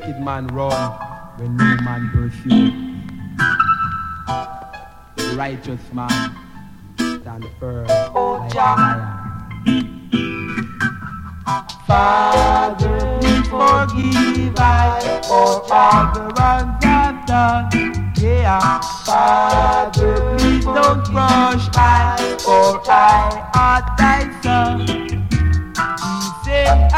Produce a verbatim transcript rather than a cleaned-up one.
wicked man run when no man pursue. The righteous man stand firm like a lion. Father, please forgive I for all the wrongs I've done. Yeah, Father, please don't cry.